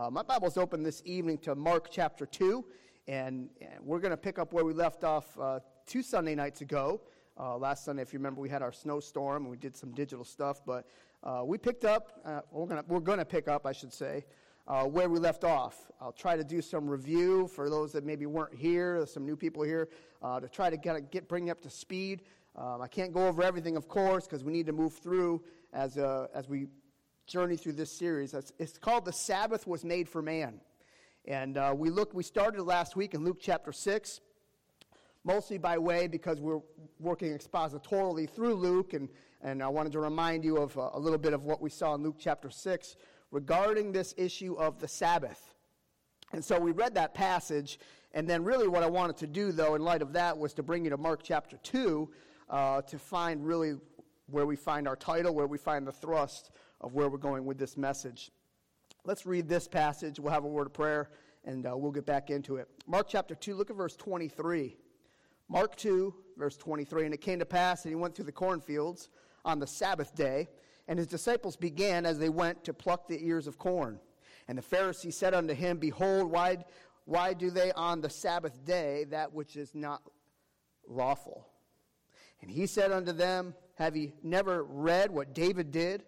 My Bible's open this evening to Mark chapter 2, and we're going to pick up where we left off 2 Sunday nights ago. Last Sunday, if you remember, we had our snowstorm, and we did some digital stuff, but we picked up, we're going to pick up, I should say, where we left off. I'll try to do some review for those that maybe weren't here, some new people here, to try to bring you up to speed. I can't go over everything, of course, because we need to move through as we journey through this series. It's called The Sabbath Was Made for Man. And we started last week in Luke chapter 6, mostly by way because we're working expositorily through Luke, and I wanted to remind you of a little bit of what we saw in Luke chapter 6 regarding this issue of the Sabbath. And so we read that passage, and then really what I wanted to do, though, in light of that, was to bring you to Mark chapter 2 to find really where we find our title, where we find the thrust of where we're going with this message. Let's read this passage. We'll have a word of prayer, and we'll get back into it. Mark chapter 2, look at verse 23. Mark 2, verse 23. And it came to pass that he went through the cornfields on the Sabbath day, and his disciples began as they went to pluck the ears of corn. And the Pharisees said unto him, Behold, why do they on the Sabbath day that which is not lawful? And he said unto them, Have ye never read what David did?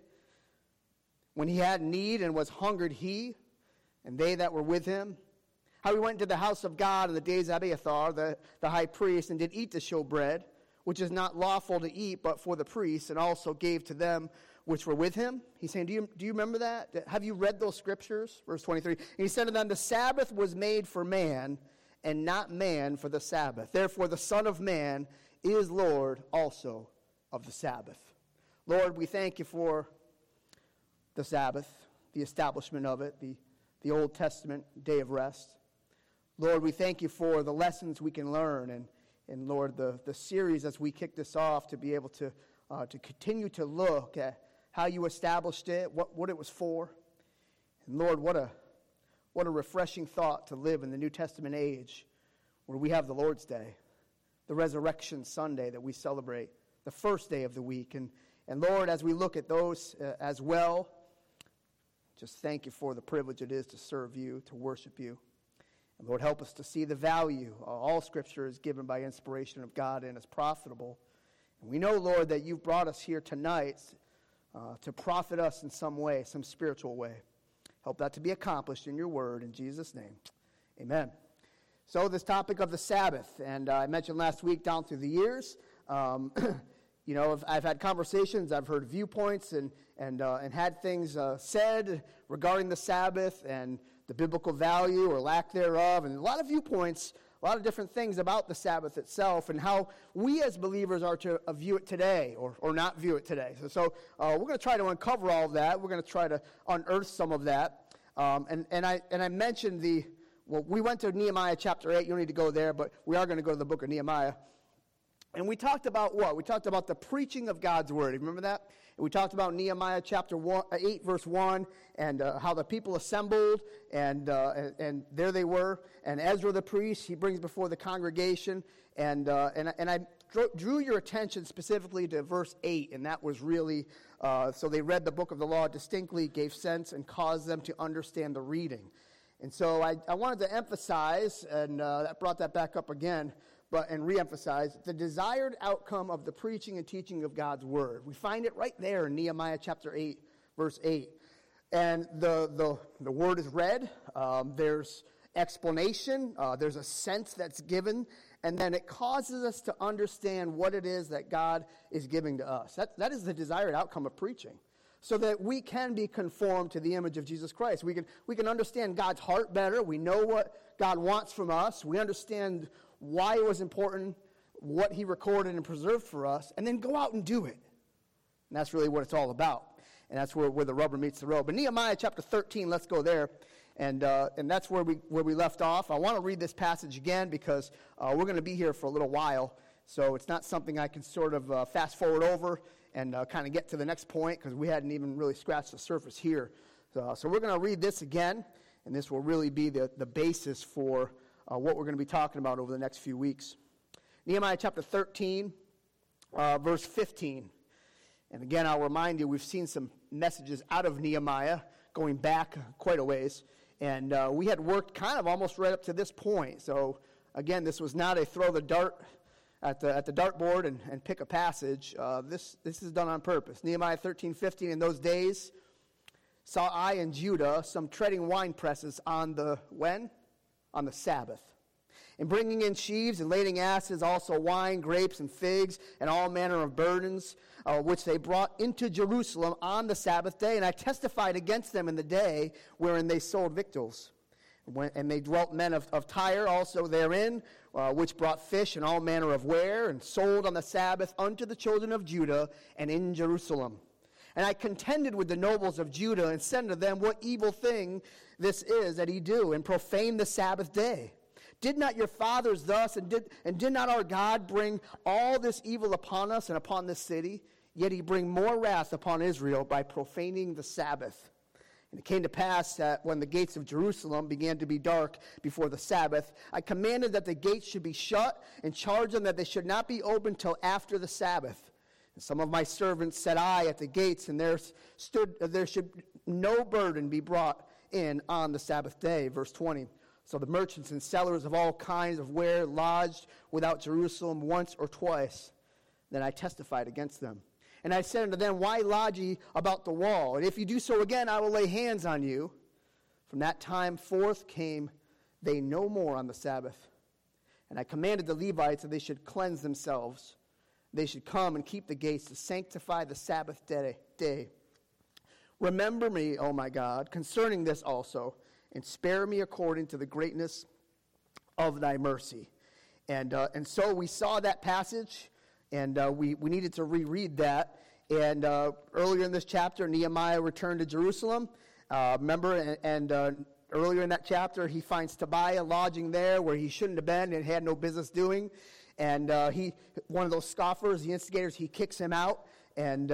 When he had need and was hungered, he and they that were with him, how he went into the house of God in the days of Abiathar, the high priest, and did eat the showbread, which is not lawful to eat, but for the priests, and also gave to them which were with him. He's saying, do you remember that? Have you read those scriptures? Verse 23. And he said to them, The Sabbath was made for man, and not man for the Sabbath. Therefore the Son of Man is Lord also of the Sabbath. Lord, we thank you for the Sabbath, the establishment of it, the Old Testament day of rest. Lord, we thank you for the lessons we can learn, and Lord, the series as we kick this off to be able to continue to look at how you established it, what it was for. And Lord, what a refreshing thought to live in the New Testament age where we have the Lord's Day, the Resurrection Sunday that we celebrate, the first day of the week. And Lord, as we look at those as well, just thank you for the privilege it is to serve you, to worship you. And Lord, help us to see the value. All Scripture is given by inspiration of God and is profitable. And we know, Lord, that you've brought us here tonight to profit us in some way, some spiritual way. Help that to be accomplished in your word. In Jesus' name, amen. So this topic of the Sabbath, and I mentioned last week down through the years, you know, I've had conversations, I've heard viewpoints, and had things said regarding the Sabbath and the biblical value or lack thereof, and a lot of viewpoints, a lot of different things about the Sabbath itself and how we as believers are to view it today or not view it today. So we're going to try to uncover all of that. We're going to try to unearth some of that. And I mentioned we went to Nehemiah chapter 8. You don't need to go there, but we are going to go to the book of Nehemiah. And we talked about what? We talked about the preaching of God's word. Remember that? And we talked about Nehemiah chapter 8, verse 1, and how the people assembled, and there they were. And Ezra the priest, he brings before the congregation. And I drew your attention specifically to verse 8, and that was really, so they read the book of the law distinctly, gave sense, and caused them to understand the reading. And so I wanted to emphasize, and that brought that back up again, and reemphasize the desired outcome of the preaching and teaching of God's word. We find it right there in Nehemiah chapter 8, verse 8. And the word is read. There's explanation. There's a sense that's given. And then it causes us to understand what it is that God is giving to us. That is the desired outcome of preaching, so that we can be conformed to the image of Jesus Christ. We can understand God's heart better. We know what God wants from us. We understand why it was important, what he recorded and preserved for us, and then go out and do it. And that's really what it's all about. And that's where the rubber meets the road. But Nehemiah chapter 13, let's go there. And that's where we left off. I want to read this passage again because we're going to be here for a little while. So it's not something I can sort of fast forward over and kind of get to the next point because we hadn't even really scratched the surface here. So we're going to read this again, and this will really be the basis for what we're going to be talking about over the next few weeks. Nehemiah chapter 13, verse 15. And again, I'll remind you, we've seen some messages out of Nehemiah going back quite a ways. And we had worked kind of almost right up to this point. So, again, this was not a throw the dart at the dartboard and pick a passage. This is done on purpose. Nehemiah 13:15, in those days saw I in Judah some treading wine presses on the Sabbath. And bringing in sheaves and lading asses, also wine, grapes, and figs, and all manner of burdens, which they brought into Jerusalem on the Sabbath day. And I testified against them in the day wherein they sold victuals. And they dwelt men of Tyre also therein, which brought fish and all manner of ware, and sold on the Sabbath unto the children of Judah and in Jerusalem. And I contended with the nobles of Judah, and said unto them, what evil thing this is that ye do, and profane the Sabbath day? Did not your fathers thus, and did not our God bring all this evil upon us and upon this city? Yet he bring more wrath upon Israel by profaning the Sabbath. And it came to pass that when the gates of Jerusalem began to be dark before the Sabbath, I commanded that the gates should be shut, and charged them that they should not be opened till after the Sabbath. And some of my servants set I at the gates, and there should no burden be brought in on the Sabbath day. Verse 20. So the merchants and sellers of all kinds of ware lodged without Jerusalem once or twice. Then I testified against them. And I said unto them, why lodge ye about the wall? And if you do so again, I will lay hands on you. From that time forth came they no more on the Sabbath. And I commanded the Levites that they should cleanse themselves. They should come and keep the gates to sanctify the Sabbath day. Remember me, O my God, concerning this also, and spare me according to the greatness of thy mercy. And so we saw that passage, and we needed to reread that. And earlier in this chapter, Nehemiah returned to Jerusalem. Remember, earlier in that chapter, he finds Tobiah lodging there where he shouldn't have been and had no business doing. And one of those scoffers, the instigators, he kicks him out, and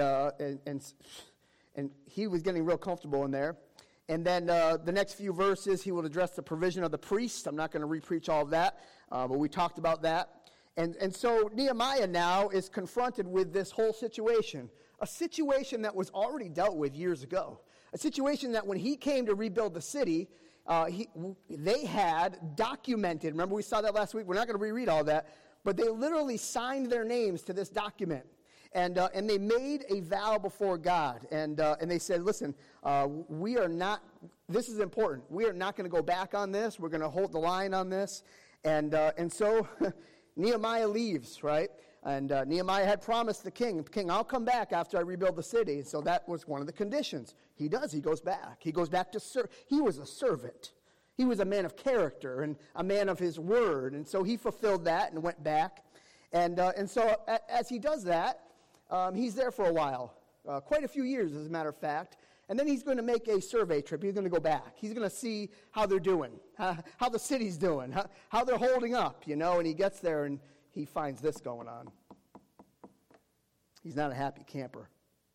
he was getting real comfortable in there. And then the next few verses, he will address the provision of the priests. I'm not going to re-preach all of that, but we talked about that. And so Nehemiah now is confronted with this whole situation, a situation that was already dealt with years ago, a situation that when he came to rebuild the city, they had documented. Remember, we saw that last week. We're not going to reread all that, but they literally signed their names to this document. And they made a vow before God, and they said, listen, we are not, this is important. We are not going to go back on this. We're going to hold the line on this. And so Nehemiah leaves, right? And Nehemiah had promised the king, I'll come back after I rebuild the city. So that was one of the conditions. He does. He goes back. He goes back to serve. He was a servant. He was a man of character and a man of his word. And so he fulfilled that and went back. And so as he does that, he's there for a while, quite a few years, as a matter of fact. And then he's going to make a survey trip. He's going to go back. He's going to see how they're doing, how the city's doing, how they're holding up, And he gets there and he finds this going on. He's not a happy camper.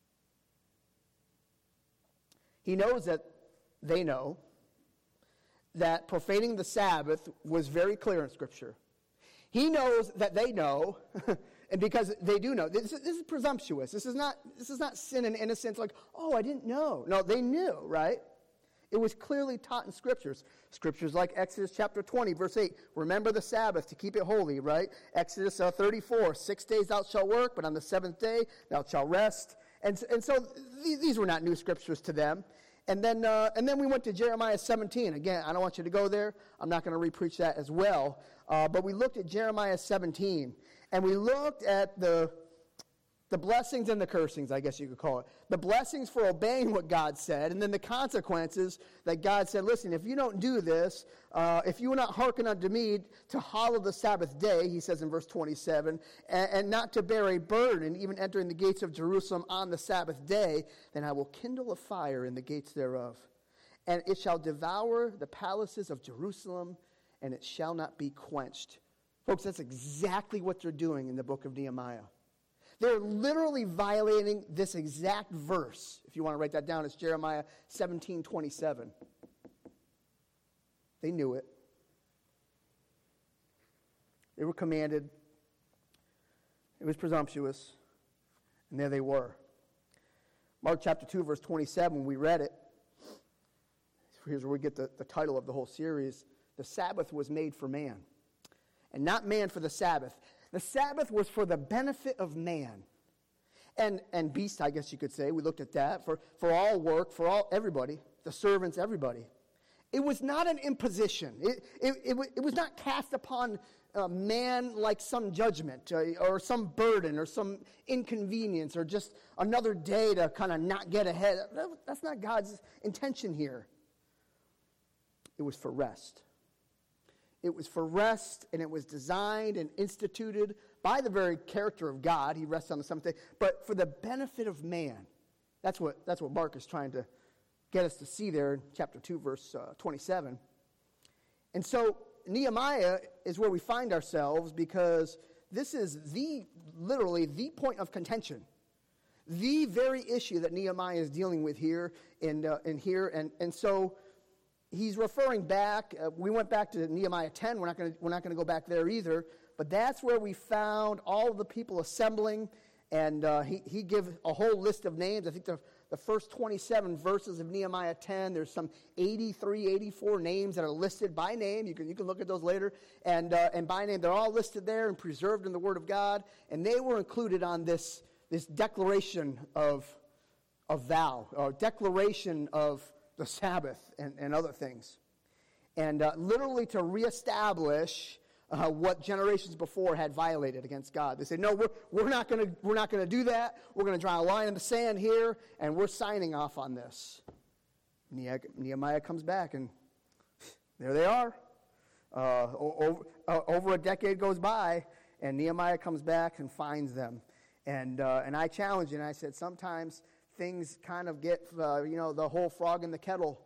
He knows that they know that profaning the Sabbath was very clear in Scripture. He knows that they know. And because they do know, this is presumptuous. This is not sin and innocence like, oh, I didn't know. No, they knew, right? It was clearly taught in Scriptures. Scriptures like Exodus chapter 20, verse 8, remember the Sabbath to keep it holy, right? Exodus 34, 6 days thou shalt work, but on the seventh day thou shalt rest. And so these were not new Scriptures to them. And then we went to Jeremiah 17. Again, I don't want you to go there. I'm not going to re-preach that as well. But we looked at Jeremiah 17. And we looked at the blessings and the cursings, I guess you could call it. The blessings for obeying what God said, and then the consequences that God said, listen, if you don't do this, if you will not hearken unto me to hallow the Sabbath day, he says in verse 27, and not to bear a burden, even entering the gates of Jerusalem on the Sabbath day, then I will kindle a fire in the gates thereof. And it shall devour the palaces of Jerusalem, and it shall not be quenched. Folks, that's exactly what they're doing in the book of Nehemiah. They're literally violating this exact verse. If you want to write that down, it's Jeremiah 17:27. They knew it. They were commanded. It was presumptuous. And there they were. Mark chapter 2, verse 27, we read it. here's where we get the title of the whole series. The Sabbath was made for man, and not man for the Sabbath. The Sabbath was for the benefit of man. And beast, I guess you could say. We looked at that. For all work, everybody, the servants, everybody. It was not an imposition. It was not cast upon man like some judgment or some burden or some inconvenience or just another day to kind of not get ahead. That's not God's intention here. It was for rest. It was for rest, and it was designed and instituted by the very character of God. He rests on the seventh day, but for the benefit of man. That's what Mark is trying to get us to see there in chapter 2, verse 27. And so Nehemiah is where we find ourselves, because this is literally the point of contention. The very issue that Nehemiah is dealing with here and so he's referring back. We went back to Nehemiah 10. We're not going to go back there either. But that's where we found all of the people assembling, and he gives a whole list of names. I think the first 27 verses of Nehemiah 10, there's some 84 names that are listed by name. You can look at those later, and by name. They're all listed there and preserved in the Word of God, and they were included on this declaration of vow, or declaration of the Sabbath and other things. And literally to reestablish what generations before had violated against God. They say, no, we're not going to do that. We're going to draw a line in the sand here, and we're signing off on this. Nehemiah comes back, and there they are. Over a decade goes by, and Nehemiah comes back and finds them. And I challenged you, and I said, sometimes things kind of get, the whole frog in the kettle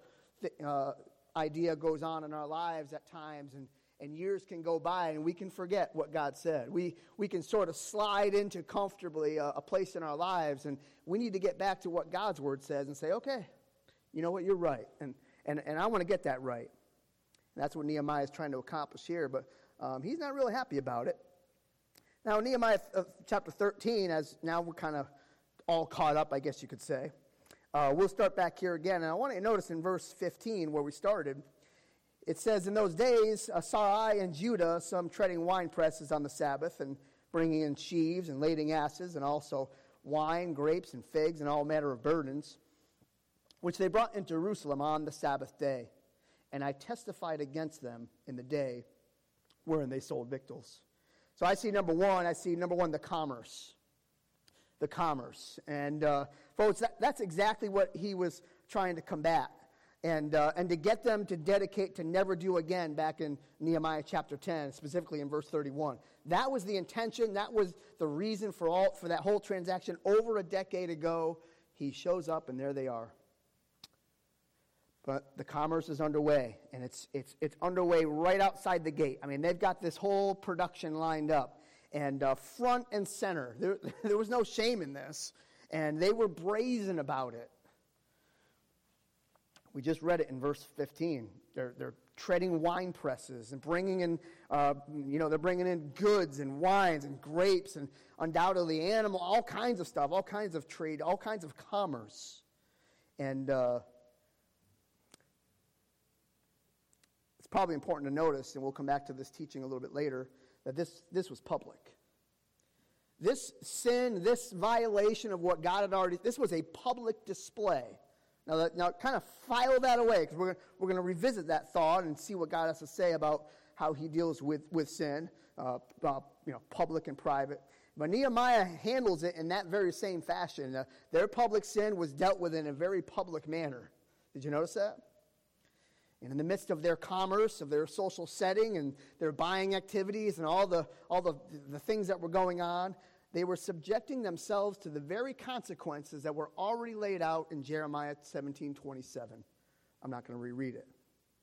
idea goes on in our lives at times, and years can go by, and we can forget what God said. We can sort of slide into comfortably a place in our lives, and we need to get back to what God's Word says and say, okay, you know what, you're right, and I want to get that right. And that's what Nehemiah is trying to accomplish here, but he's not really happy about it. Now, Nehemiah chapter 13, as now we're kind of all caught up, I guess you could say. We'll start back here again, and I want you to notice in verse 15 where we started. It says, in those days saw I in Judah some treading wine presses on the Sabbath, and bringing in sheaves and lading asses, and also wine, grapes, and figs, and all manner of burdens, which they brought into Jerusalem on the Sabbath day. And I testified against them in the day wherein they sold victuals. So I see number one, the commerce. The commerce. And folks, that's exactly what he was trying to combat. And to get them to dedicate to never do again back in Nehemiah chapter 10, specifically in verse 31. That was the intention. That was the reason for that whole transaction over a decade ago. He shows up, and there they are. But the commerce is underway, and it's underway right outside the gate. I mean, they've got this whole production lined up, and front and center. There was no shame in this, and they were brazen about it. We just read it in verse 15. They're treading wine presses and bringing in, they're bringing in goods and wines and grapes and undoubtedly animal, all kinds of stuff, all kinds of trade, all kinds of commerce. And it's probably important to notice, and we'll come back to this teaching a little bit later, that this was public. This sin, this violation of what God had already, this was a public display. Now, kind of file that away, because we're going to revisit that thought and see what God has to say about how He deals with sin, public and private. But Nehemiah handles it in that very same fashion. Their public sin was dealt with in a very public manner. Did you notice that? And in the midst of their commerce, of their social setting, and their buying activities, and all the things that were going on, they were subjecting themselves to the very consequences that were already laid out in Jeremiah 17:27. I'm not going to reread it.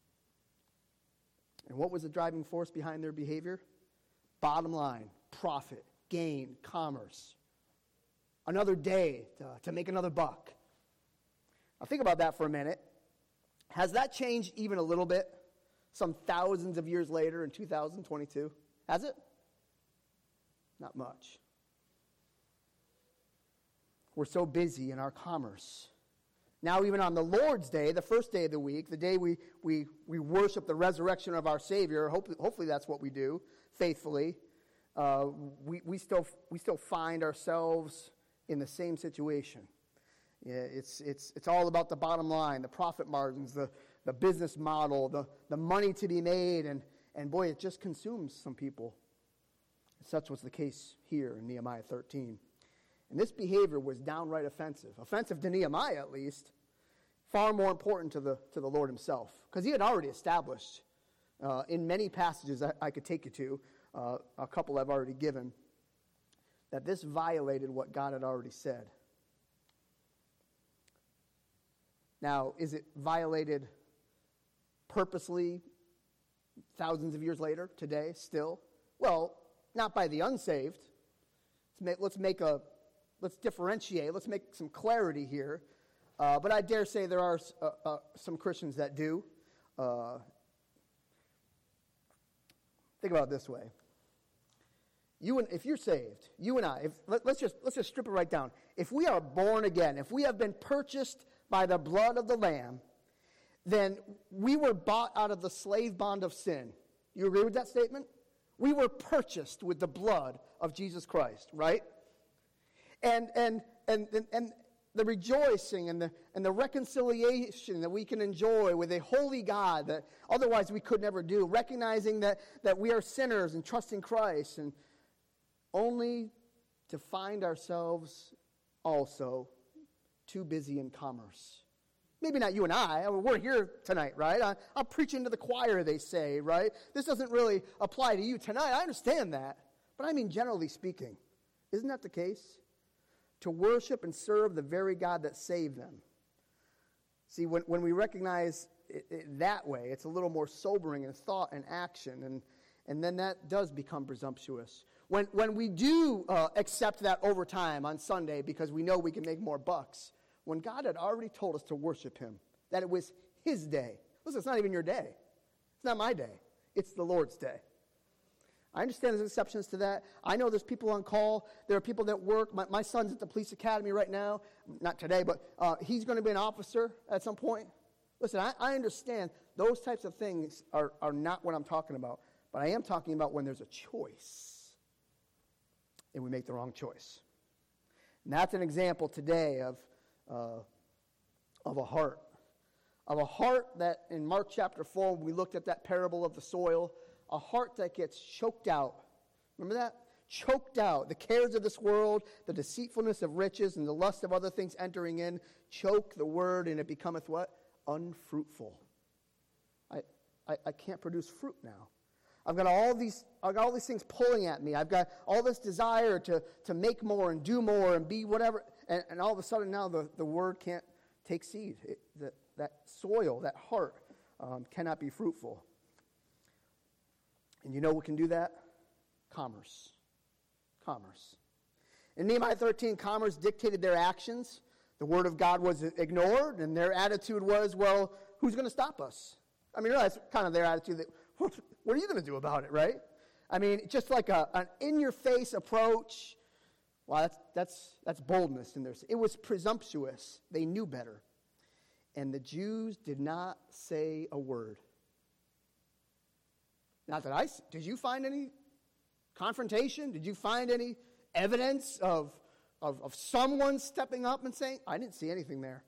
And what was the driving force behind their behavior? Bottom line, profit, gain, commerce. Another day to make another buck. Now think about that for a minute. Has that changed even a little bit some thousands of years later in 2022? Has it? Not much. We're so busy in our commerce Now, even on the Lord's Day, the first day of the week, the day we worship the resurrection of our Savior, hopefully that's what we do faithfully, we still find ourselves in the same situation. Yeah, it's all about the bottom line, the profit margins, the business model, the money to be made, and boy, it just consumes some people. Such was the case here in Nehemiah 13. And this behavior was downright offensive. Offensive to Nehemiah, at least. Far more important to the Lord himself. Because he had already established, in many passages I could take you to, a couple I've already given, that this violated what God had already said. Now, is it violated purposely thousands of years later, today, still? Well, not by the unsaved. Let's differentiate. Let's make some clarity here. But I dare say there are some Christians that do. Think about it this way. If you're saved, you and I, let's just strip it right down. If we are born again, if we have been purchased by the blood of the Lamb, then we were bought out of the slave bond of sin. You agree with that statement? We were purchased with the blood of Jesus Christ, right? And the rejoicing and the reconciliation that we can enjoy with a holy God that otherwise we could never do, recognizing that we are sinners and trusting Christ, and only to find ourselves also too busy in commerce. Maybe not you and I. We're here tonight, right? I'm preaching to the choir, they say, right? This doesn't really apply to you tonight. I understand that. But I mean, generally speaking, isn't that the case? To worship and serve the very God that saved them. See, when we recognize it that way, it's a little more sobering in thought and action, and then that does become presumptuous. When we do accept that over time on Sunday because we know we can make more bucks, when God had already told us to worship him, that it was his day. Listen, it's not even your day. It's not my day. It's the Lord's day. I understand there's exceptions to that. I know there's people on call. There are people that work. My son's at the police academy right now. Not today, but he's going to be an officer at some point. Listen, I understand those types of things are not what I'm talking about. But I am talking about when there's a choice and we make the wrong choice. And that's an example today of a heart. Of a heart that in Mark chapter 4, when we looked at that parable of the soil, a heart that gets choked out. Remember that? Choked out. The cares of this world, the deceitfulness of riches, and the lust of other things entering in, choke the word, and it becometh what? Unfruitful. I can't produce fruit now. I've got all these things pulling at me. I've got all this desire to make more and do more and be whatever. And all of a sudden now the word can't take seed. That soil, that heart, cannot be fruitful. And you know what can do that? Commerce. In Nehemiah 13, commerce dictated their actions. The word of God was ignored, and their attitude was, well, who's going to stop us? I mean, that's kind of their attitude. That, what are you going to do about it, right? I mean, just like an in-your-face approach. Well, that's boldness in there. It was presumptuous. They knew better. And the Jews did not say a word. Not that did you find any confrontation? Did you find any evidence of someone stepping up and saying, I didn't see anything there?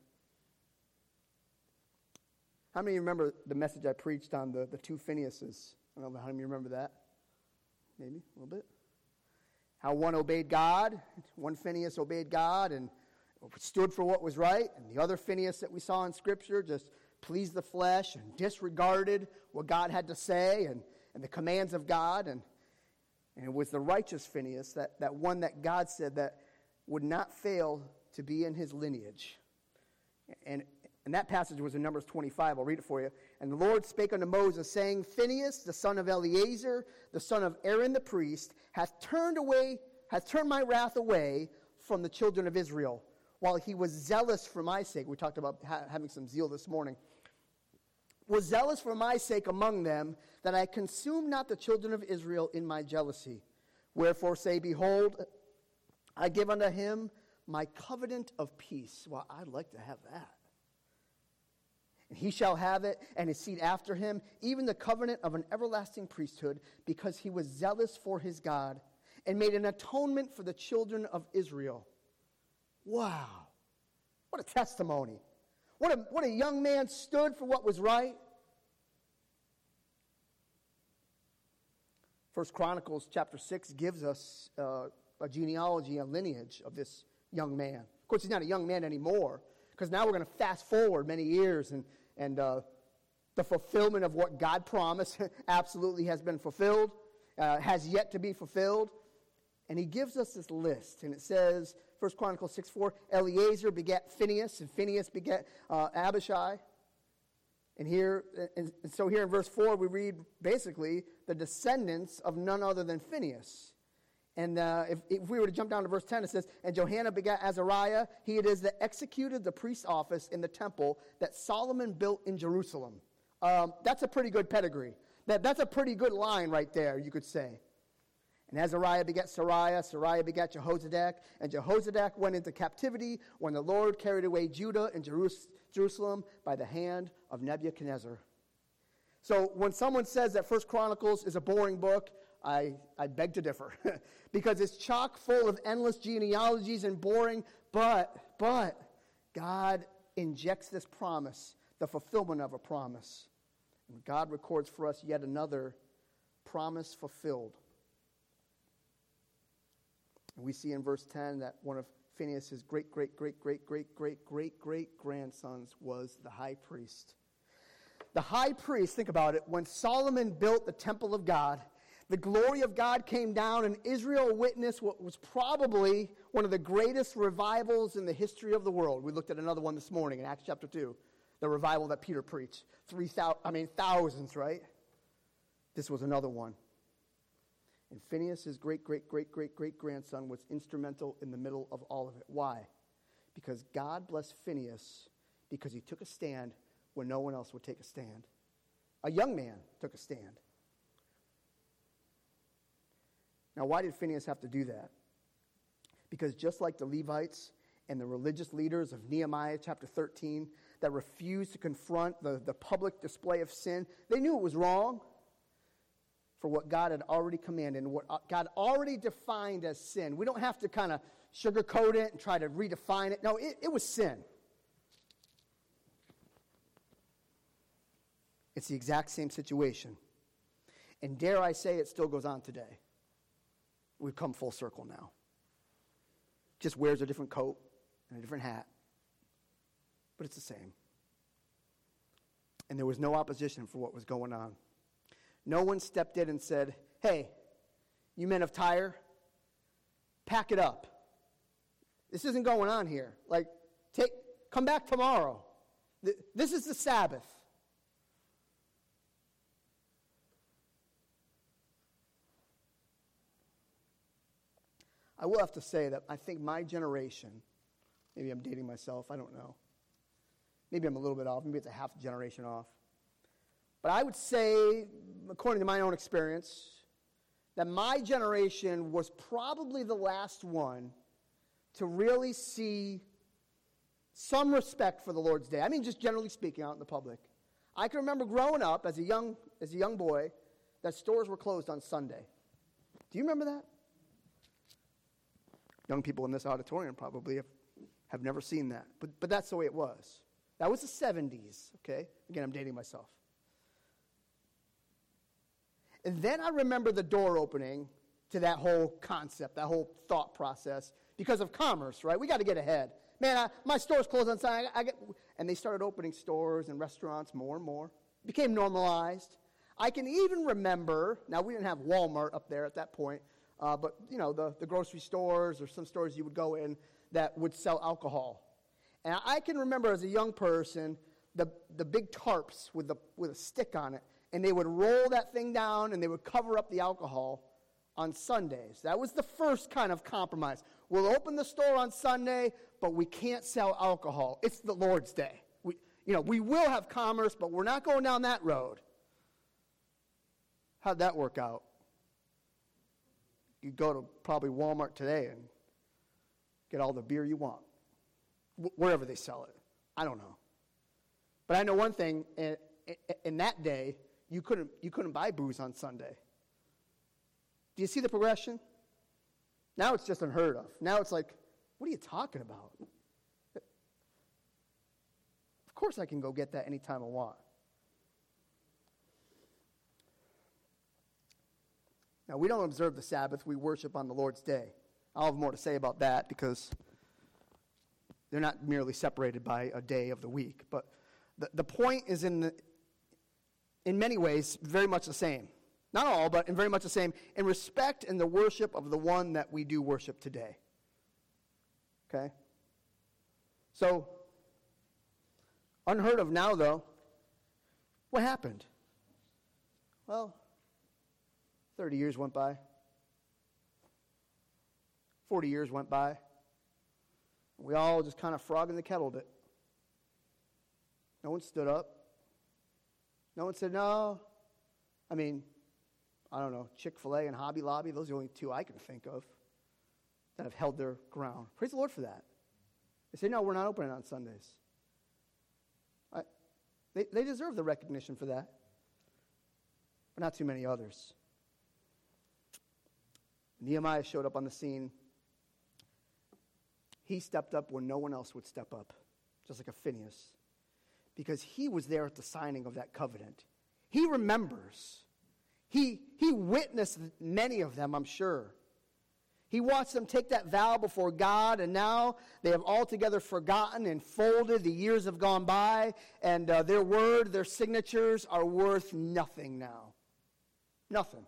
How many of you remember the message I preached on the two Phinehas's? I don't know how many of you remember that. Maybe a little bit. How one obeyed God, one Phinehas obeyed God and stood for what was right, and the other Phinehas that we saw in Scripture just pleased the flesh and disregarded what God had to say and the commands of God, and it was the righteous Phinehas, that one that God said that would not fail to be in his lineage. And that passage was in Numbers 25. I'll read it for you. And the Lord spake unto Moses, saying, Phinehas, the son of Eleazar, the son of Aaron the priest, hath turned my wrath away from the children of Israel, while he was zealous for my sake. We talked about having some zeal this morning. Was zealous for my sake among them, that I consume not the children of Israel in my jealousy. Wherefore say, behold, I give unto him my covenant of peace. Well, I'd like to have that. And he shall have it, and his seed after him, even the covenant of an everlasting priesthood, because he was zealous for his God, and made an atonement for the children of Israel. Wow. What a testimony. What a young man stood for what was right. 1 Chronicles chapter 6 gives us a genealogy, a lineage of this young man. Of course, he's not a young man anymore, because now we're going to fast forward many years, and the fulfillment of what God promised absolutely has been fulfilled, has yet to be fulfilled. And he gives us this list, and it says, 1 Chronicles 6:4, Eleazar begat Phinehas, and Phinehas begat Abishai. And so here in verse 4, we read basically the descendants of none other than Phinehas. And if we were to jump down to verse 10, it says, and Johanan begat Azariah. He it is that executed the priest's office in the temple that Solomon built in Jerusalem. That's a pretty good pedigree. That's a pretty good line right there, you could say. And Azariah begat Sariah. Sariah begat Jehozadak. And Jehozadak went into captivity when the Lord carried away Judah and Jerusalem by the hand of Nebuchadnezzar. So when someone says that 1 Chronicles is a boring book, I beg to differ. Because it's chock full of endless genealogies and boring, but God injects this promise, the fulfillment of a promise. And God records for us yet another promise fulfilled. And we see in verse 10 that one of Phinehas' great-great-great-great-great-great-great-grandsons was the high priest. The high priest, think about it, when Solomon built the temple of God, the glory of God came down, and Israel witnessed what was probably one of the greatest revivals in the history of the world. We looked at another one this morning in Acts chapter 2, the revival that Peter preached. Thousands, right? This was another one. And Phinehas' great-great-great-great-great-grandson was instrumental in the middle of all of it. Why? Because God blessed Phinehas because he took a stand when no one else would take a stand. A young man took a stand. Now, why did Phinehas have to do that? Because just like the Levites and the religious leaders of Nehemiah chapter 13 that refused to confront the public display of sin, they knew it was wrong for what God had already commanded and what God already defined as sin. We don't have to kind of sugarcoat it and try to redefine it. No, it was sin. It's the exact same situation. And dare I say, it still goes on today. We've come full circle now. Just wears a different coat and a different hat. But it's the same. And there was no opposition for what was going on. No one stepped in and said, hey, you men of Tyre, pack it up. This isn't going on here. Come back tomorrow. This is the Sabbath. I will have to say that I think my generation, maybe I'm dating myself, I don't know. Maybe I'm a little bit off, maybe it's a half generation off. But I would say, according to my own experience, that my generation was probably the last one to really see some respect for the Lord's Day. I mean, just generally speaking, out in the public. I can remember growing up as a young boy that stores were closed on Sunday. Do you remember that? Young people in this auditorium probably have never seen that. But that's the way it was. That was the 70s, okay? Again, I'm dating myself. And then I remember the door opening to that whole concept, that whole thought process, because of commerce, right? We got to get ahead. Man, my store's closed on Sunday. And they started opening stores and restaurants more and more. It became normalized. I can even remember, now we didn't have Walmart up there at that point, but the grocery stores or some stores you would go in that would sell alcohol. And I can remember as a young person, the big tarps with a stick on it, and they would roll that thing down and they would cover up the alcohol on Sundays. That was the first kind of compromise. We'll open the store on Sunday, but we can't sell alcohol. It's the Lord's Day. We will have commerce, but we're not going down that road. How'd that work out? You go to probably Walmart today and get all the beer you want, wherever they sell it. I don't know. But I know one thing, in that day, you couldn't buy booze on Sunday. Do you see the progression? Now it's just unheard of. Now it's like, what are you talking about? Of course I can go get that anytime I want. Now, we don't observe the Sabbath. We worship on the Lord's day. I'll have more to say about that because they're not merely separated by a day of the week. But the point is in many ways very much the same. Not all, but in very much the same. In respect and the worship of the one that we do worship today. Okay? So, unheard of now, though. What happened? Well, 30 years went by. 40 years went by. We all just kind of frogging the kettle a bit. No one stood up. No one said, no. I mean, I don't know, Chick-fil-A and Hobby Lobby, those are the only two I can think of that have held their ground. Praise the Lord for that. They say, no, we're not opening on Sundays. They deserve the recognition for that, but not too many others. Nehemiah showed up on the scene. He stepped up when no one else would step up, just like a Phinehas, because he was there at the signing of that covenant. He remembers. He witnessed many of them, I'm sure. He watched them take that vow before God, and now they have altogether forgotten and folded. The years have gone by, and their word, their signatures are worth nothing now. Nothing.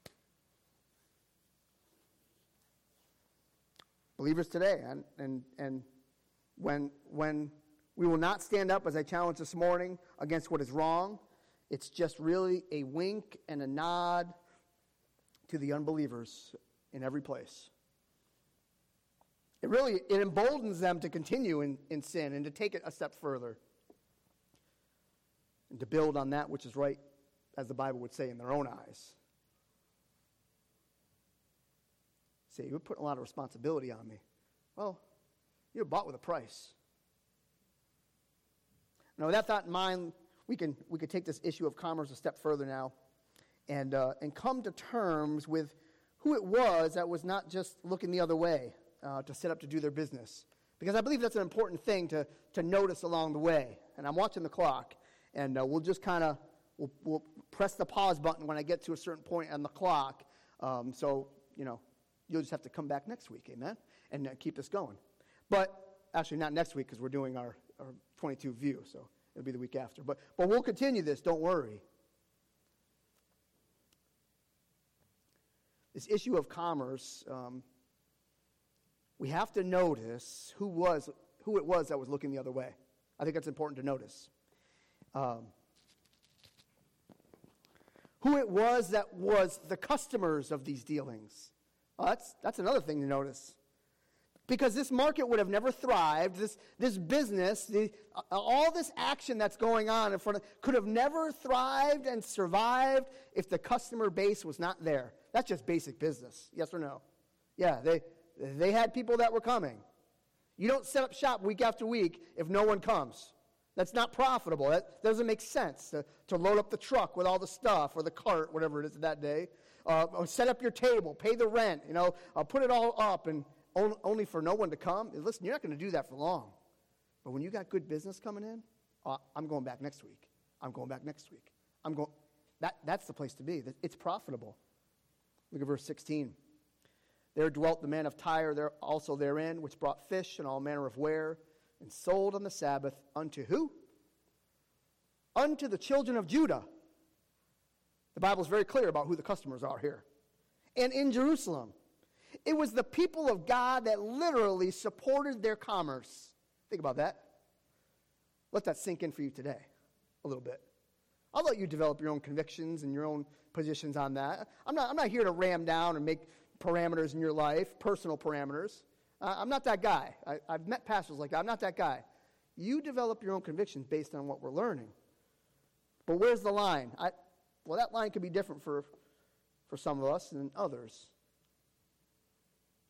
Believers today, and when we will not stand up, as I challenged this morning, against what is wrong, it's just really a wink and a nod to the unbelievers in every place. It emboldens them to continue in sin and to take it a step further and to build on that which is right, as the Bible would say, in their own eyes. Say, you're putting a lot of responsibility on me. Well, you're bought with a price. Now, with that thought in mind, we could take this issue of commerce a step further now and come to terms with who it was that was not just looking the other way to set up to do their business. Because I believe that's an important thing to notice along the way. And I'm watching the clock, and we'll just kind of we'll press the pause button when I get to a certain point on the clock. So, you'll just have to come back next week, amen, and keep this going. But actually not next week because we're doing our 22 view, so it'll be the week after. But we'll continue this, don't worry. This issue of commerce, we have to notice who it was that was looking the other way. I think that's important to notice. Who it was that was the customers of these dealings. Well, that's another thing to notice. Because this market would have never thrived, this business, all this action that's going on in front of could have never thrived and survived if the customer base was not there. That's just basic business, yes or no? Yeah, they had people that were coming. You don't set up shop week after week if no one comes. That's not profitable. That doesn't make sense to load up the truck with all the stuff or the cart, whatever it is that day. Or set up your table, pay the rent, put it all up and only for no one to come. Listen, you're not going to do that for long. But when you got good business coming in, I'm going back next week. I'm going back next week. That's the place to be. It's profitable. Look at verse 16. There dwelt the man of Tyre there also therein, which brought fish and all manner of ware, and sold on the Sabbath unto who? Unto the children of Judah. The Bible is very clear about who the customers are here. And in Jerusalem. It was the people of God that literally supported their commerce. Think about that. Let that sink in for you today a little bit. I'll let you develop your own convictions and your own positions on that. I'm not here to ram down and make parameters in your life, personal parameters. I'm not that guy. I've met pastors like that. I'm not that guy. You develop your own convictions based on what we're learning. But where's the line? Well, that line could be different for some of us than others.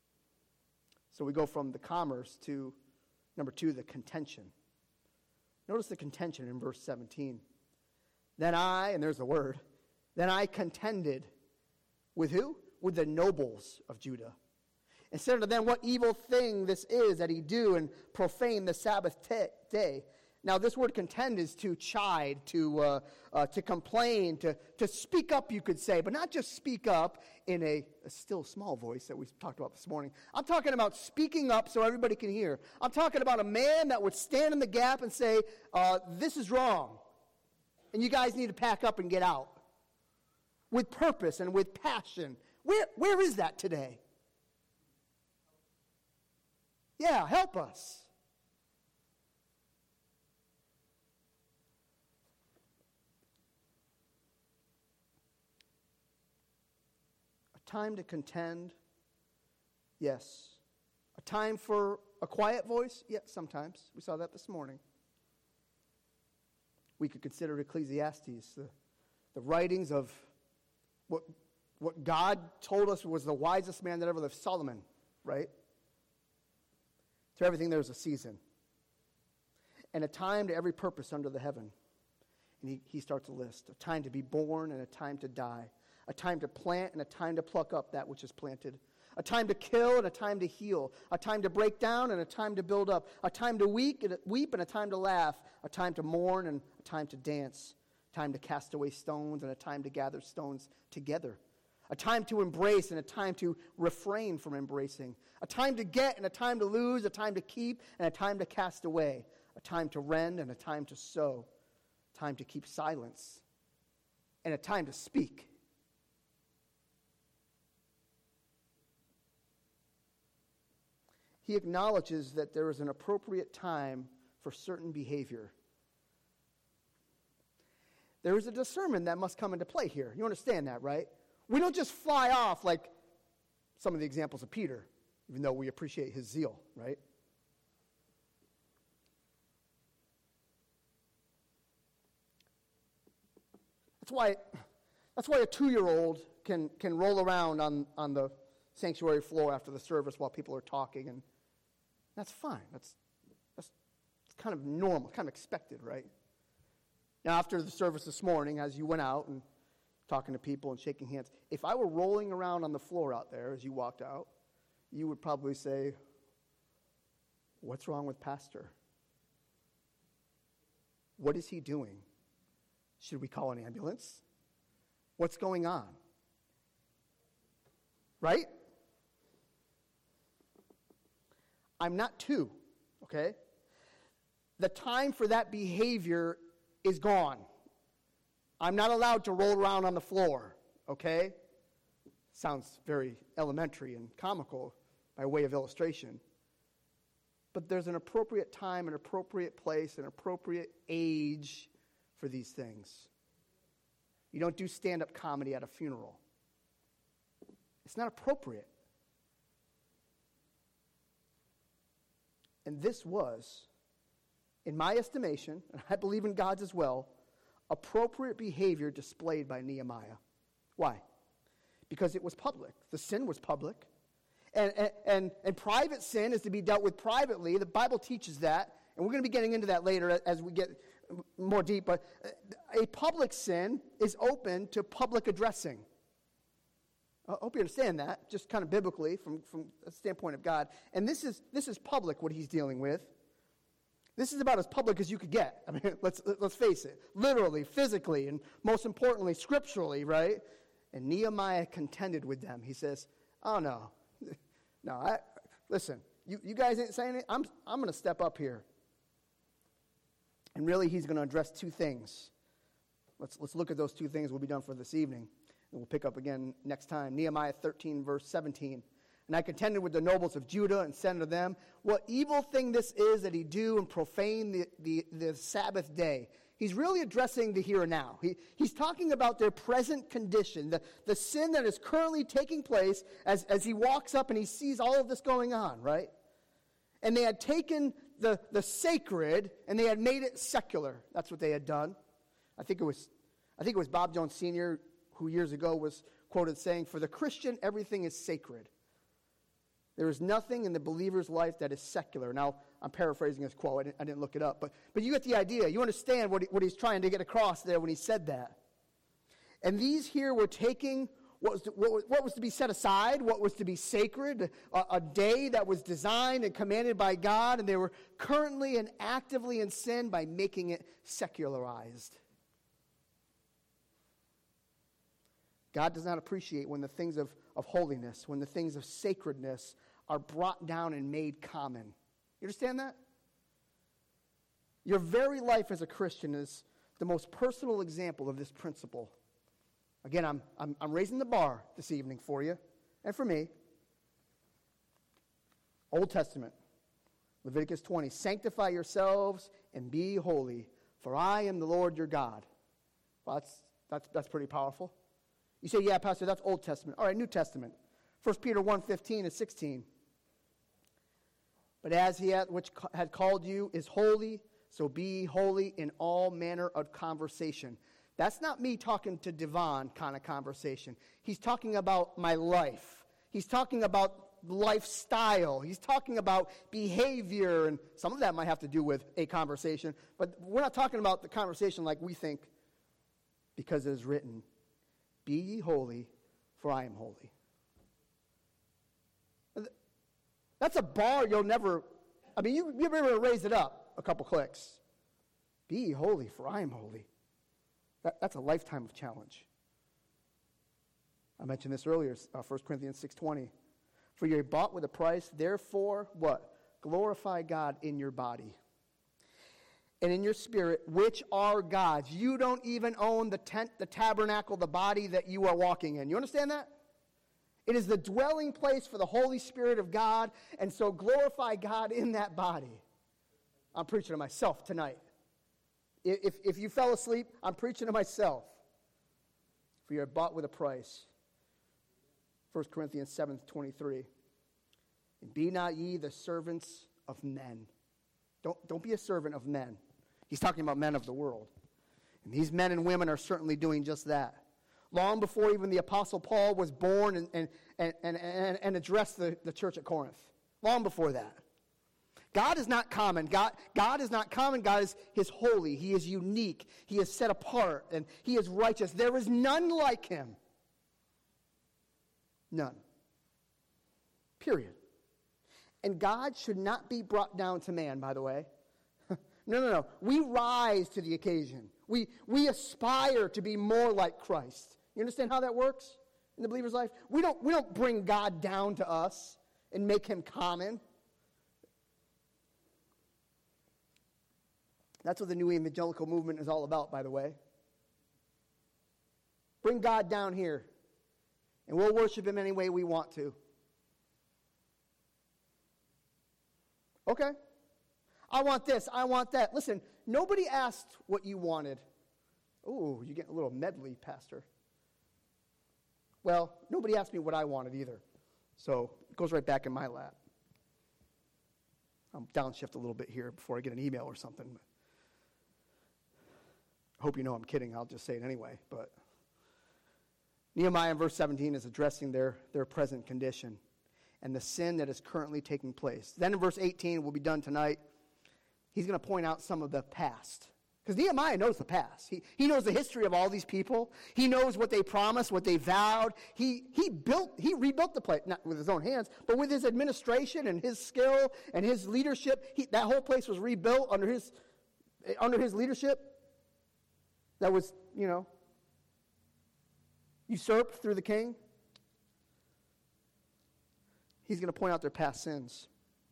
So we go from the commerce to, number 2, the contention. Notice the contention in verse 17. Then and there's the word, then I contended with who? With the nobles of Judah. And said unto them, what evil thing this is that he do and profane the Sabbath day. Now, this word contend is to chide, to complain, to speak up, you could say, but not just speak up in a still small voice that we talked about this morning. I'm talking about speaking up so everybody can hear. I'm talking about a man that would stand in the gap and say, this is wrong, and you guys need to pack up and get out. With purpose and with passion. Where is that today? Yeah, help us. Time to contend? Yes. A time for a quiet voice? Yes, sometimes. We saw that this morning. We could consider Ecclesiastes, the writings of what God told us was the wisest man that ever lived, Solomon, right? To everything there's a season. And a time to every purpose under the heaven. And he starts a list. A time to be born and a time to die. A time to plant and a time to pluck up that which is planted. A time to kill and a time to heal. A time to break down and a time to build up. A time to weep and a time to laugh. A time to mourn and a time to dance. A time to cast away stones and a time to gather stones together. A time to embrace and a time to refrain from embracing. A time to get and a time to lose. A time to keep and a time to cast away. A time to rend and a time to sow. A time to keep silence and a time to speak. He acknowledges that there is an appropriate time for certain behavior. There is a discernment that must come into play here. You understand that, right? We don't just fly off like some of the examples of Peter, even though we appreciate his zeal, right? That's why a 2-year-old can roll around on the sanctuary floor after the service while people are talking, and that's fine. That's kind of normal, kind of expected, right? Now, after the service this morning, as you went out and talking to people and shaking hands, if I were rolling around on the floor out there as you walked out, you would probably say, what's wrong with Pastor? What is he doing? Should we call an ambulance? What's going on? Right? I'm not 2, okay? The time for that behavior is gone. I'm not allowed to roll around on the floor, okay? Sounds very elementary and comical by way of illustration. But there's an appropriate time, an appropriate place, an appropriate age for these things. You don't do stand-up comedy at a funeral. It's not appropriate. And this was, in my estimation, and I believe in God's as well, appropriate behavior displayed by Nehemiah. Why? Because it was public. The sin was public. And private sin is to be dealt with privately. The Bible teaches that. And we're going to be getting into that later as we get more deep. But a public sin is open to public addressing. I hope you understand that, just kind of biblically from the standpoint of God. And this is public, what he's dealing with. This is about as public as you could get. I mean, let's face it. Literally, physically, and most importantly, scripturally, right? And Nehemiah contended with them. He says, oh, no. No, listen, you guys ain't saying it. I'm going to step up here. And really, he's going to address 2 things. Let's look at those 2 things. We'll be done for this evening. And we'll pick up again next time. Nehemiah 13, verse 17. And I contended with the nobles of Judah and said unto them, what evil thing this is that he do and profane the Sabbath day. He's really addressing the here and now. He's talking about their present condition, the sin that is currently taking place as he walks up and he sees all of this going on, right? And they had taken the sacred and they had made it secular. That's what they had done. I think it was Bob Jones Sr. who years ago was quoted saying, for the Christian, everything is sacred. There is nothing in the believer's life that is secular. Now, I'm paraphrasing his quote. I didn't look it up. But you get the idea. You understand what he's trying to get across there when he said that. And these here were taking what was to be set aside, what was to be sacred, a day that was designed and commanded by God, and they were currently and actively in sin by making it secularized. God does not appreciate when the things of holiness, when the things of sacredness are brought down and made common. You understand that? Your very life as a Christian is the most personal example of this principle. Again, I'm raising the bar this evening for you and for me. Old Testament, Leviticus 20, sanctify yourselves and be holy, for I am the Lord your God. Well, that's pretty powerful. You say, yeah, Pastor, that's Old Testament. All right, New Testament. 1 Peter 1:15 and 16. But as he which had called you is holy, so be holy in all manner of conversation. That's not me talking to Devon kind of conversation. He's talking about my life. He's talking about lifestyle. He's talking about behavior, and some of that might have to do with a conversation, but we're not talking about the conversation like we think, because it is written, be ye holy, for I am holy. That's a bar you'll never, you're able to raise it up a couple clicks. Be ye holy, for I am holy. That's a lifetime of challenge. I mentioned this earlier, 1 Corinthians 6:20. For you're bought with a price, therefore, what? Glorify God in your body and in your spirit, which are God's. You don't even own the tent, the tabernacle, the body that you are walking in. You understand that? It is the dwelling place for the Holy Spirit of God, and so glorify God in that body. I'm preaching to myself tonight. If you fell asleep, I'm preaching to myself. For you are bought with a price. 1 Corinthians 7:23. And be not ye the servants of men. Don't be a servant of men. He's talking about men of the world. And these men and women are certainly doing just that. Long before even the Apostle Paul was born and addressed the church at Corinth. Long before that. God is not common. God is not common. God is holy. He is unique. He is set apart. And he is righteous. There is none like him. None. Period. And God should not be brought down to man, by the way. No. We rise to the occasion. We aspire to be more like Christ. You understand how that works in the believer's life? We don't bring God down to us and make him common. That's what the New Evangelical movement is all about, by the way. Bring God down here, and we'll worship him any way we want to. Okay. I want this. I want that. Listen, nobody asked what you wanted. Ooh, you're getting a little medley, Pastor. Well, nobody asked me what I wanted either. So it goes right back in my lap. I'll downshift a little bit here before I get an email or something. I hope you know I'm kidding. I'll just say it anyway. But Nehemiah in verse 17 is addressing their present condition and the sin that is currently taking place. Then in verse 18, we'll be done tonight, he's going to point out some of the past. Because Nehemiah knows the past. He knows the history of all these people. He knows what they promised, what they vowed. He rebuilt the place, not with his own hands, but with his administration and his skill and his leadership. That whole place was rebuilt under his leadership. That was, usurped through the king. He's going to point out their past sins.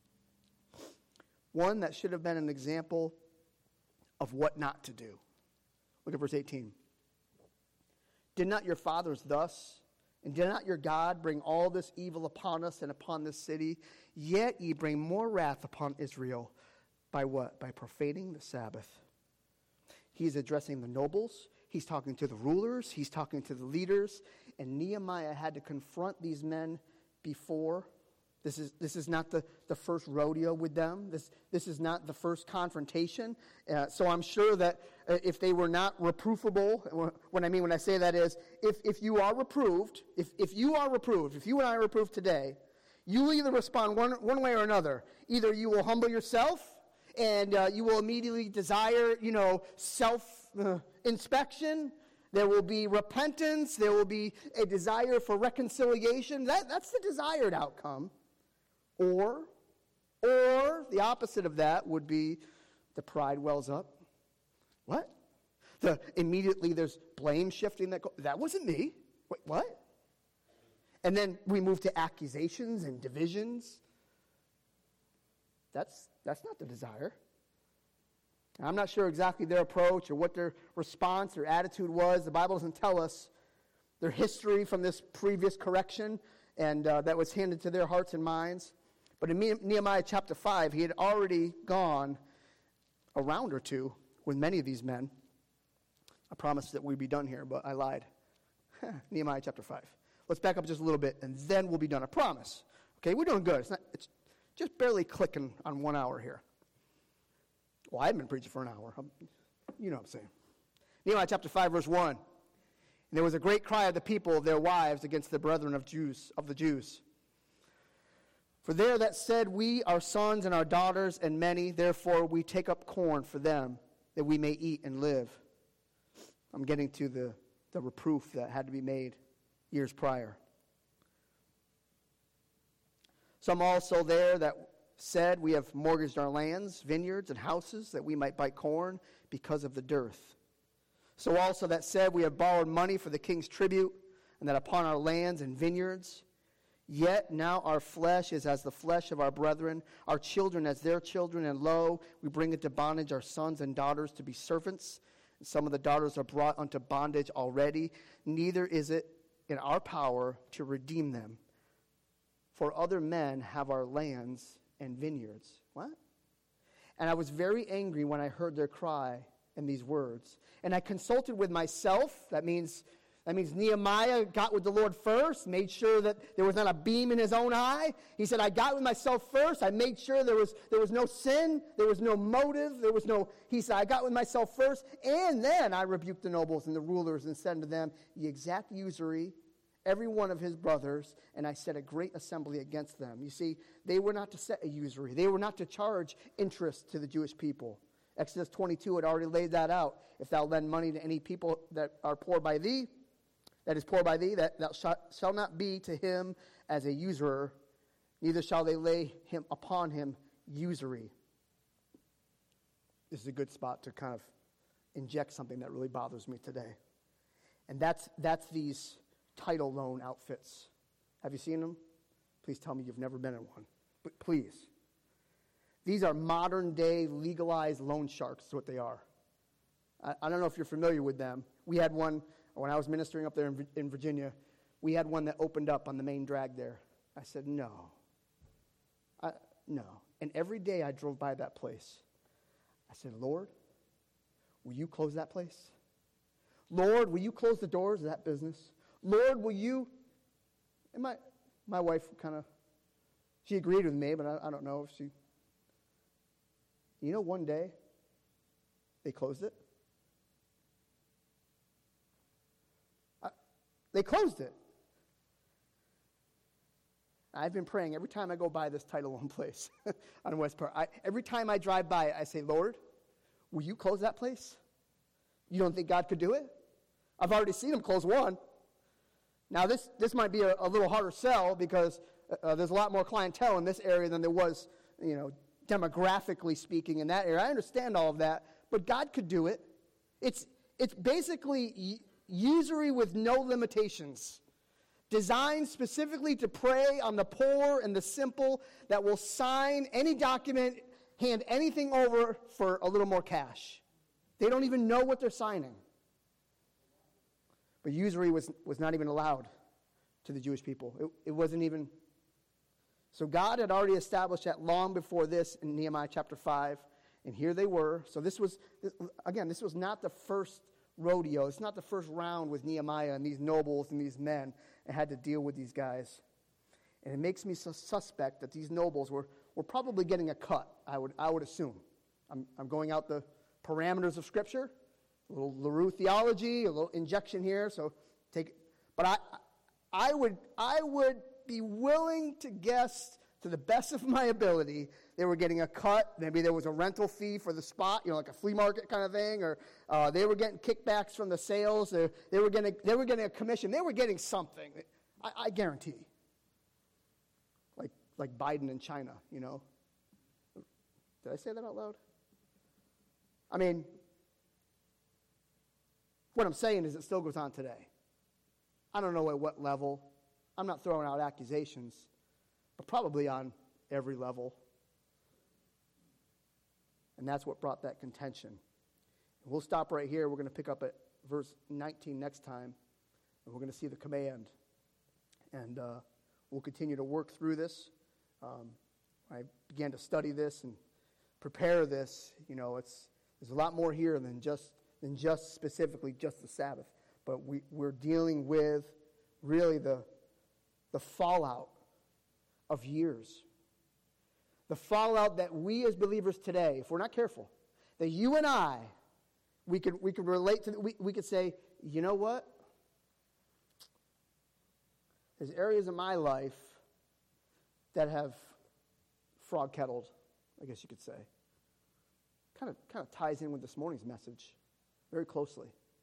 One that should have been an example of what not to do. Look at verse 18. Did not your fathers thus, and did not your God bring all this evil upon us and upon this city? Yet ye bring more wrath upon Israel. By what? By profaning the Sabbath. He's addressing the nobles. He's talking to the rulers. He's talking to the leaders. And Nehemiah had to confront these men before. This is not the first rodeo with them. This is not the first confrontation. So I'm sure that if they were not reproofable, when I say that is, if you are reproved, if you and I are reproved today, You will either respond one way or another. Either you will humble yourself and you will immediately desire, self-inspection. There will be repentance. There will be a desire for reconciliation. That's the desired outcome. Or the opposite of that would be the pride wells up. What? Immediately there's blame shifting. That wasn't me. Wait, what? And then we move to accusations and divisions. That's not the desire. I'm not sure exactly their approach or what their response or attitude was. The Bible doesn't tell us their history from this previous correction and that was handed to their hearts and minds. But in Nehemiah chapter 5, he had already gone a round or two with many of these men. I promised that we'd be done here, but I lied. Nehemiah chapter 5. Let's back up just a little bit, and then we'll be done. I promise. Okay, we're doing good. It's just barely clicking on 1 hour here. Well, I haven't been preaching for an hour. You know what I'm saying. Nehemiah chapter 5, verse 1. And there was a great cry of the people of their wives against the brethren of the Jews. For there that said, we, our sons and our daughters, and many, therefore we take up corn for them, that we may eat and live. I'm getting to the reproof that had to be made years prior. Some also there that said, we have mortgaged our lands, vineyards, and houses, that we might buy corn because of the dearth. So also that said, we have borrowed money for the king's tribute, and that upon our lands and vineyards. Yet now our flesh is as the flesh of our brethren, our children as their children, and lo, we bring into bondage our sons and daughters to be servants. And some of the daughters are brought unto bondage already. Neither is it in our power to redeem them. For other men have our lands and vineyards. What? And I was very angry when I heard their cry and these words. And I consulted with myself. That means Nehemiah got with the Lord first, made sure that there was not a beam in his own eye. He said, I got with myself first. I made sure there was no sin, there was no motive, he said, I got with myself first, and then I rebuked the nobles and the rulers and said to them, ye exact usury, every one of his brothers, and I set a great assembly against them. You see, they were not to set a usury. They were not to charge interest to the Jewish people. Exodus 22 had already laid that out. If thou lend money to any people that are poor by thee, that thou shalt not be to him as a usurer, neither shall they lay him upon him usury. This is a good spot to kind of inject something that really bothers me today. And that's these title loan outfits. Have you seen them? Please tell me you've never been in one. But please. These are modern day legalized loan sharks is what they are. I don't know if you're familiar with them. We had one when I was ministering up there in Virginia. We had one that opened up on the main drag there. I said, no. No. And every day I drove by that place. I said, Lord, will you close that place? Lord, will you close the doors of that business? Lord, will you? And my wife she agreed with me, but I don't know if she. One day they closed it. They closed it. I've been praying every time I go by this title loan place on West Park. Every time I drive by it, I say, Lord, will you close that place? You don't think God could do it? I've already seen him close one. Now, this might be a little harder sell because there's a lot more clientele in this area than there was, demographically speaking in that area. I understand all of that, but God could do it. It's basically usury with no limitations, designed specifically to prey on the poor and the simple that will sign any document, hand anything over for a little more cash. They don't even know what they're signing. But usury was not even allowed to the Jewish people. It wasn't even. So God had already established that long before this in Nehemiah chapter 5. And here they were. So this was not the first rodeo. It's not the first round with Nehemiah and these nobles and these men that had to deal with these guys. And it makes me suspect that these nobles were probably getting a cut, I would assume. I'm going out the parameters of Scripture. A little LaRue theology, a little injection here, so take it. But I would be willing to guess, to the best of my ability, they were getting a cut. Maybe there was a rental fee for the spot, like a flea market kind of thing, or they were getting kickbacks from the sales. They were getting a commission. They were getting something. I guarantee. Like Biden in China, Did I say that out loud? I mean, what I'm saying is it still goes on today. I don't know at what level. I'm not throwing out accusations, but probably on every level. And that's what brought that contention. We'll stop right here. We're going to pick up at verse 19 next time, and we're going to see the command. And we'll continue to work through this. I began to study this and prepare this. There's a lot more here than just specifically just the Sabbath. But we're dealing with really the fallout of years. The fallout that we as believers today, if we're not careful, that you and I, we could relate to, we could say, you know what? There's areas of my life that have frog-kettled, I guess you could say. Kind of ties in with this morning's message very closely.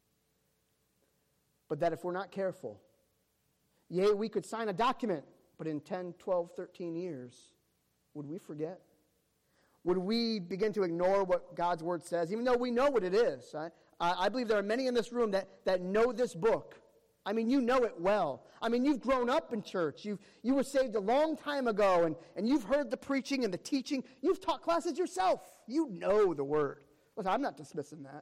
But that if we're not careful, yea, we could sign a document, but in 10, 12, 13 years, would we forget? Would we begin to ignore what God's Word says, even though we know what it is? I believe there are many in this room that know this book. I mean, you know it well. I mean, you've grown up in church. You were saved a long time ago, and you've heard the preaching and the teaching. You've taught classes yourself. You know the Word. Listen, I'm not dismissing that.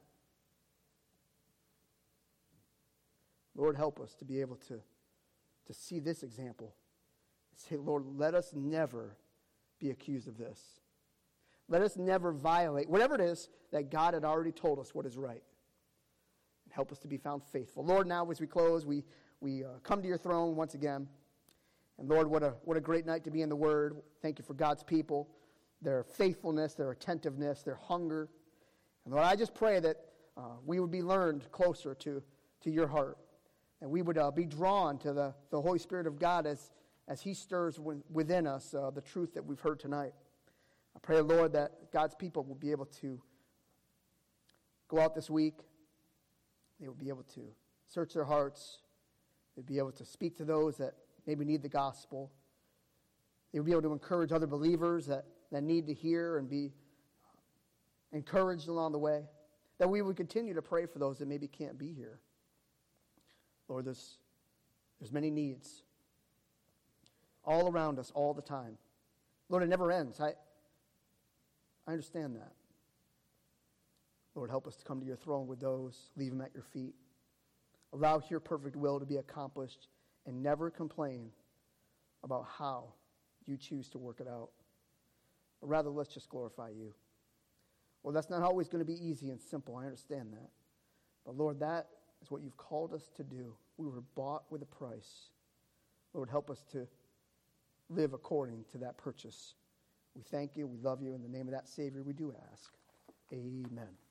Lord, help us to be able to see this example. Say, Lord, let us never be accused of this. Let us never violate, whatever it is that God had already told us what is right. And help us to be found faithful. Lord, now as we close, we come to your throne once again. And Lord, what a great night to be in the Word. Thank you for God's people, their faithfulness, their attentiveness, their hunger. And Lord, I just pray that we would be learned closer to your heart. And we would be drawn to the Holy Spirit of God as He stirs within us the truth that we've heard tonight. I pray, Lord, that God's people will be able to go out this week. They will be able to search their hearts. They'll be able to speak to those that maybe need the gospel. They will be able to encourage other believers that need to hear and be encouraged along the way. That we would continue to pray for those that maybe can't be here. Lord, there's many needs all around us all the time. Lord, it never ends. I understand that. Lord, help us to come to your throne with those, leave them at your feet. Allow your perfect will to be accomplished and never complain about how you choose to work it out. But rather, let's just glorify you. Well, that's not always going to be easy and simple. I understand that. But Lord, that is what you've called us to do. We were bought with a price. Lord, help us to live according to that purchase. We thank you. We love you. In the name of that Savior, we do ask. Amen.